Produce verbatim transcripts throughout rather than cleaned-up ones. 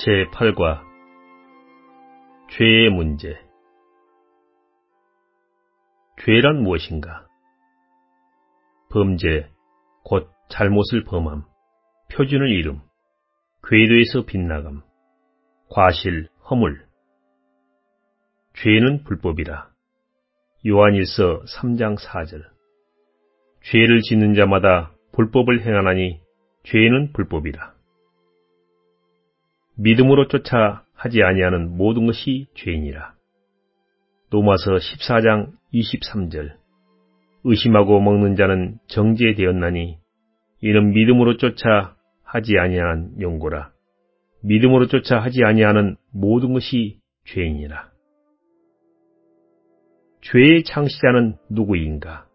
제팔 과 죄의 문제. 죄란 무엇인가? 범죄, 곧 잘못을 범함, 표준을 이름, 궤도에서 빗나감, 과실, 허물. 죄는 불법이라. 요한일서 삼 장 사 절. 죄를 짓는 자마다 불법을 행하나니 죄는 불법이라. 믿음으로 쫓아 하지 아니하는 모든 것이 죄이니라. 로마서 십사 장 이십삼 절. 의심하고 먹는 자는 정죄되었나니 이는 믿음으로 쫓아 하지 아니한 용고라. 믿음으로 쫓아 하지 아니하는 모든 것이 죄이니라. 죄의 창시자는 누구인가?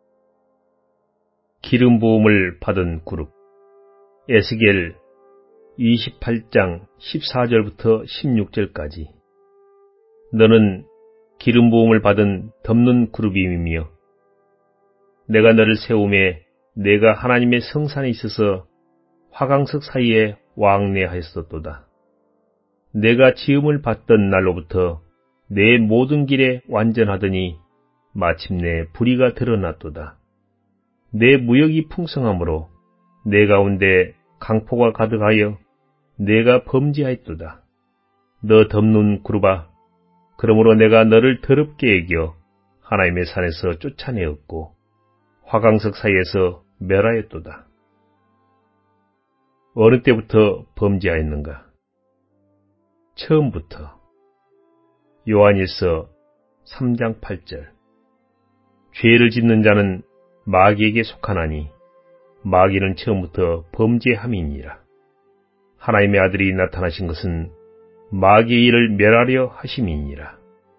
기름 부음을 받은 그룹. 에스겔 이십팔 장 십사 절부터 십육 절까지. 너는 기름 부음을 받은 덮는 그룹임이며 내가 너를 세우매 내가 하나님의 성산에 있어서 화강석 사이에 왕래하였었도다. 내가 지음을 받던 날로부터 내 모든 길에 완전하더니 마침내 불의가 드러났도다. 내 무역이 풍성함으로 내 가운데 강포가 가득하여 내가 범죄하였도다. 너 덮는 그룹아, 그러므로 내가 너를 더럽게 애겨 하나님의 산에서 쫓아내었고 화강석 사이에서 멸하였도다. 어느 때부터 범죄하였는가? 처음부터. 요한일서 삼 장 팔 절. 죄를 짓는 자는 마귀에게 속하나니 마귀는 처음부터 범죄함이니라. 하나님의 아들이 나타나신 것은 마귀의 일을 멸하려 하심이니라.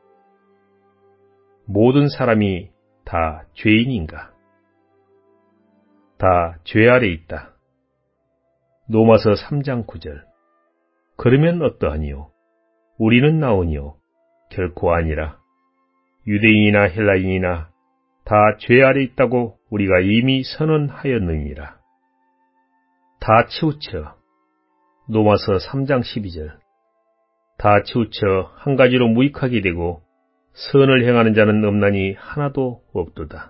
모든 사람이 다 죄인인가? 다 죄 아래 있다. 로마서 삼 장 구 절. 그러면 어떠하니요? 우리는 나오니요? 결코 아니라. 유대인이나 헬라인이나 다 죄 아래 있다고 우리가 이미 선언하였느니라. 다 치우쳐. 로마서 삼 장 십이 절. 다 치우쳐 한 가지로 무익하게 되고 선을 행하는 자는 없나니 하나도 없도다.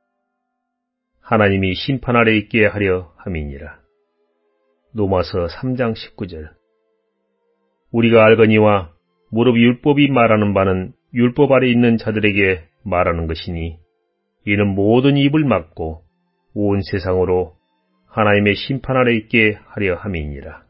하나님이 심판 아래 있게 하려 함이니라. 로마서 삼 장 십구 절. 우리가 알거니와 무릇 율법이 말하는 바는 율법 아래 있는 자들에게 말하는 것이니 이는 모든 입을 막고 온 세상으로 하나님의 심판 아래 있게 하려 함이니라.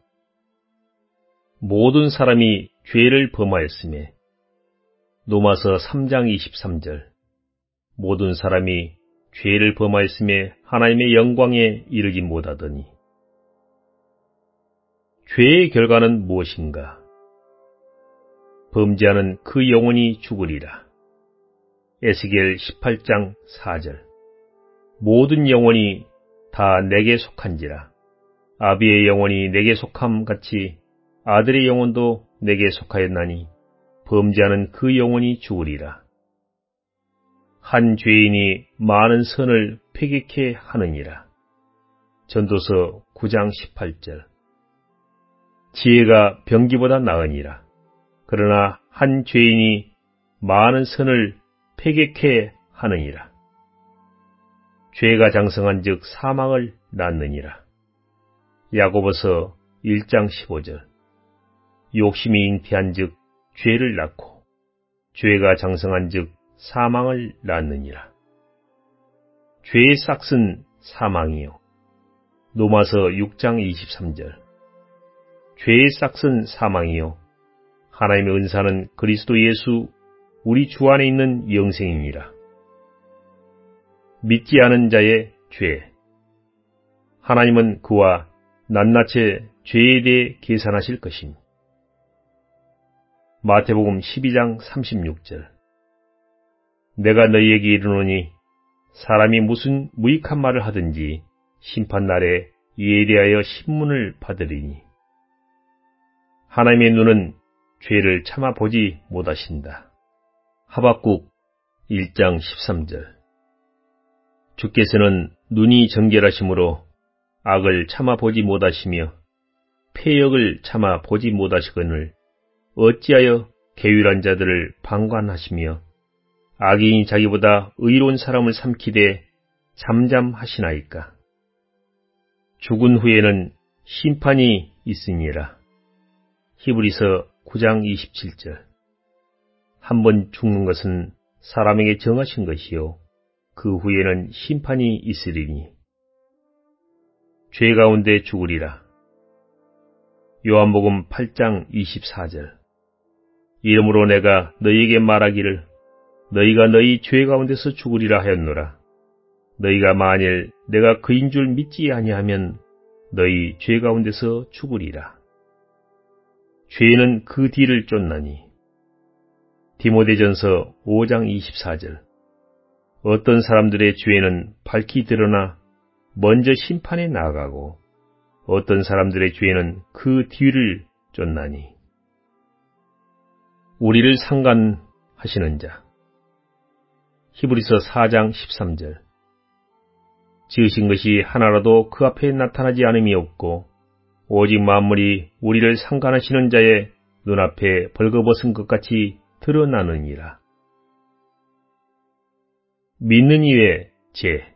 모든 사람이 죄를 범하였으며 로마서 삼 장 이십삼 절. 모든 사람이 죄를 범하였으며 하나님의 영광에 이르지 못하더니. 죄의 결과는 무엇인가? 범죄하는 그 영혼이 죽으리라. 에스겔 십팔 장 사 절. 모든 영혼이 다 내게 속한지라. 아비의 영혼이 내게 속함 같이 아들의 영혼도 내게 속하였나니 범죄하는 그 영혼이 죽으리라. 한 죄인이 많은 선을 패객케 하느니라. 전도서 구 장 십팔 절. 지혜가 병기보다 나으니라. 그러나 한 죄인이 많은 선을 패객케 하느니라. 죄가 장성한 즉 사망을 낳느니라. 야고보서 일 장 십오 절. 욕심이 잉태한 즉 죄를 낳고 죄가 장성한 즉 사망을 낳느니라. 죄의 싹은 사망이요. 로마서 육 장 이십삼 절. 죄의 싹은 사망이요. 하나님의 은사는 그리스도 예수 우리 주 안에 있는 영생이니라. 믿지 않은 자의 죄. 하나님은 그와 낱낱이 죄에 대해 계산하실 것임. 마태복음 십이 장 삼십육 절. 내가 너희에게 이르노니 사람이 무슨 무익한 말을 하든지 심판날에 이에 대하여 신문을 받으리니 하나님의 눈은 죄를 참아보지 못하신다. 하박국 일 장 십삼 절. 주께서는 눈이 정결하심으로 악을 참아보지 못하시며 폐역을 참아 보지 못하시거늘 어찌하여 계율한 자들을 방관하시며 악인이 자기보다 의로운 사람을 삼키되 잠잠하시나이까. 죽은 후에는 심판이 있으니라. 히브리서 구 장 이십칠 절. 한 번 죽는 것은 사람에게 정하신 것이요 그 후에는 심판이 있으리니 죄 가운데 죽으리라. 요한복음 팔 장 이십사 절. 이러므로 내가 너희에게 말하기를 너희가 너희 죄 가운데서 죽으리라 하였노라. 너희가 만일 내가 그인 줄 믿지 아니하면 너희 죄 가운데서 죽으리라. 죄는 그 뒤를 쫓나니. 디모데전서 오 장 이십사 절. 어떤 사람들의 죄는 밝히 드러나 먼저 심판에 나아가고 어떤 사람들의 죄는 그 뒤를 쫓나니. 우리를 상관하시는 자. 히브리서 사 장 십삼 절. 지으신 것이 하나라도 그 앞에 나타나지 않음이 없고 오직 만물이 우리를 상관하시는 자의 눈앞에 벌거벗은 것 같이 드러나느니라. 믿는 이의 죄.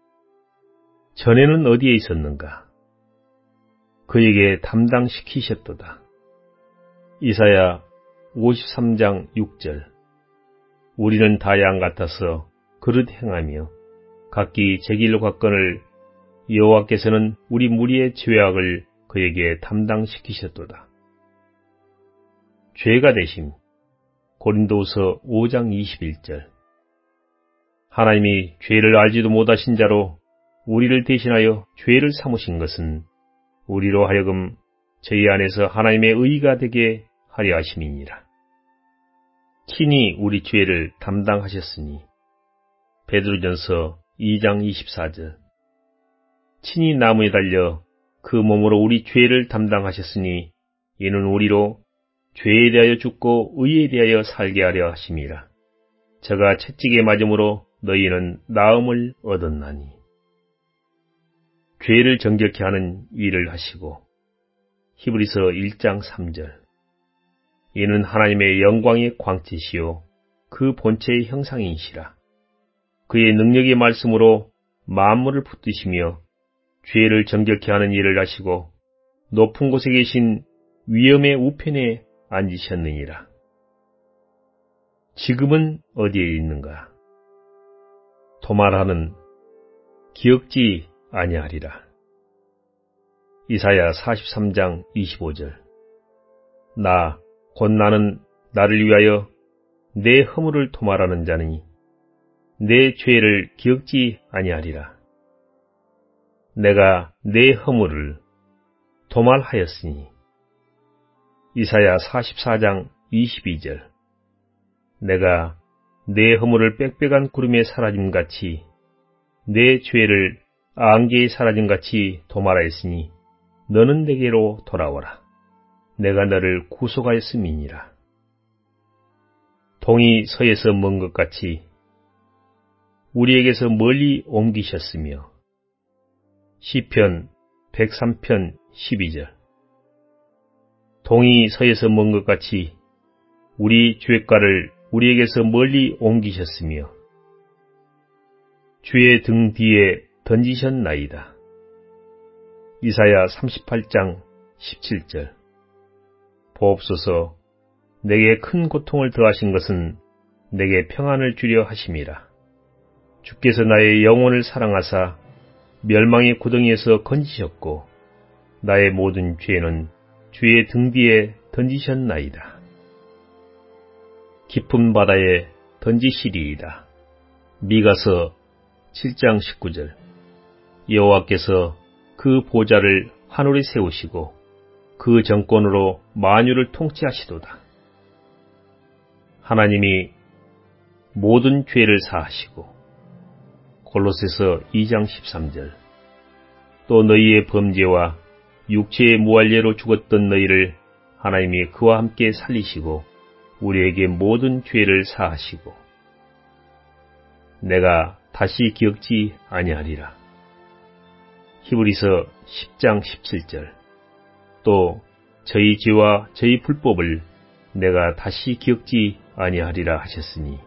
전에는 어디에 있었는가? 그에게 담당시키셨도다. 이사야 오십삼 장 육 절. 우리는 다 양 같아서 그릇 행하며 각기 제 길로 갔거늘 여호와께서는 우리 무리의 죄악을 그에게 담당시키셨도다. 죄가 되심. 고린도후서 오 장 이십일 절. 하나님이 죄를 알지도 못하신 자로 우리를 대신하여 죄를 삼으신 것은 우리로 하여금 저희 안에서 하나님의 의가 되게 하려 하심이니라. 친히 우리 죄를 담당하셨으니. 베드로전서 이 장 이십사 절. 친히 나무에 달려 그 몸으로 우리 죄를 담당하셨으니 이는 우리로 죄에 대하여 죽고 의에 대하여 살게 하려 하심이라. 저가 채찍에 맞음으로 너희는 나음을 얻었나니. 죄를 정결케 하는 일을 하시고. 히브리서 일 장 삼 절. 이는 하나님의 영광의 광채시요 그 본체의 형상이시라. 그의 능력의 말씀으로 만물을 붙드시며 죄를 정결케 하는 일을 하시고 높은 곳에 계신 위엄의 우편에 앉으셨느니라. 지금은 어디에 있는가? 도말하는 기억지 아니하리라. 이사야 사십삼 장 이십오 절. 나 곧 나는 나를 위하여 내 허물을 도말하는 자니 내 죄를 기억지 아니하리라. 내가 내 허물을 도말하였으니. 이사야 사십사 장 이십이 절. 내가 내 허물을 빽빽한 구름에 사라짐같이 내 죄를 안개에 사라짐같이 도말하였으니 너는 내게로 돌아오라. 내가 너를 구속하였음이니라. 동이 서에서 먼 것 같이 우리에게서 멀리 옮기셨으며. 시편 백삼 편 십이 절. 동이 서에서 먼 것 같이 우리 죄가를 우리에게서 멀리 옮기셨으며 주의 등 뒤에 던지셨나이다. 이사야 삼십팔 장 십칠 절. 보옵소서, 내게 큰 고통을 더하신 것은 내게 평안을 주려 하심이라. 주께서 나의 영혼을 사랑하사 멸망의 구덩이에서 건지셨고 나의 모든 죄는 주의 등 뒤에 던지셨나이다. 깊은 바다에 던지시리이다. 미가서 칠 장 십구 절. 여호와께서 그 보좌를 하늘에 세우시고 그 정권으로 만유를 통치하시도다. 하나님이 모든 죄를 사하시고. 골로새서 이 장 십삼 절. 또 너희의 범죄와 육체의 무할례로 죽었던 너희를 하나님이 그와 함께 살리시고 우리에게 모든 죄를 사하시고 내가 다시 기억지 아니하리라. 히브리서 십 장 십칠 절. 또 저희 죄와 저희 불법을 내가 다시 기억지 아니하리라 하셨으니